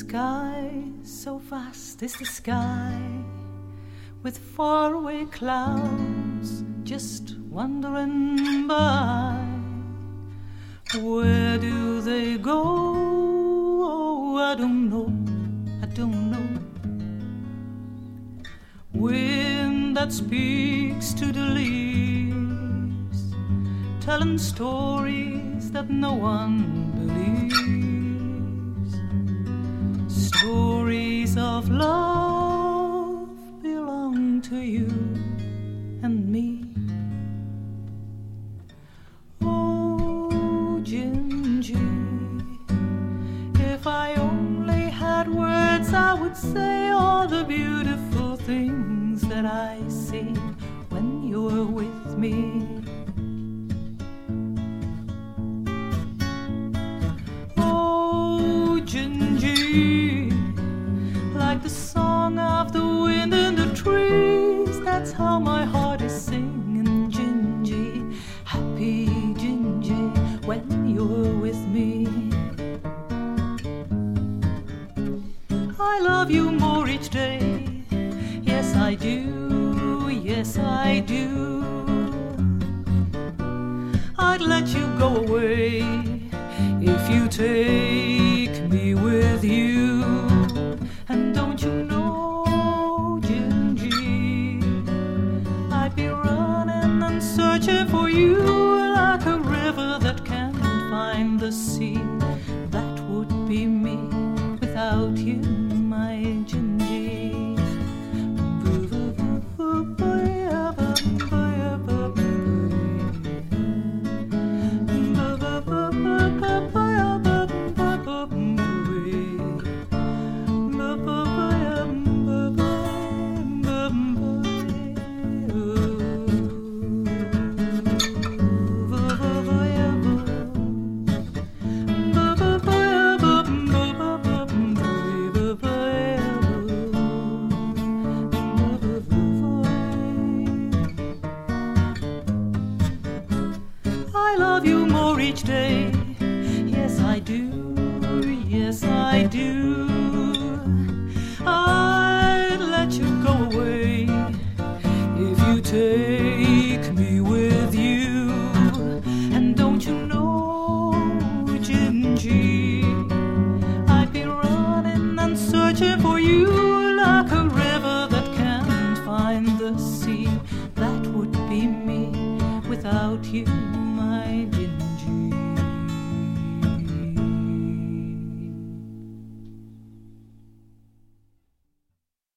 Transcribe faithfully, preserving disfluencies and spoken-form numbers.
sky, so vast is the sky, with faraway clouds just wandering by. Where do they go? Oh, I don't know, I don't know. Wind that speaks to the leaves, telling stories that no one believes. Stories of love belong to you and me. Oh, Gingy, if I only had words, I would say all the beautiful things that I see when you're with me. Oh, Gingy, like the song of the wind in the trees, that's how my heart is singing, Gingy, happy Gingy, when you're with me. I love you more each day, yes I do, yes I do. I'd let you go away if you take me with you. And don't you know, Gingy, I'd be running and searching for you like a river that can't find the sea. That would be me without you, my Gingy. I love you more each day, yes I do, yes I do.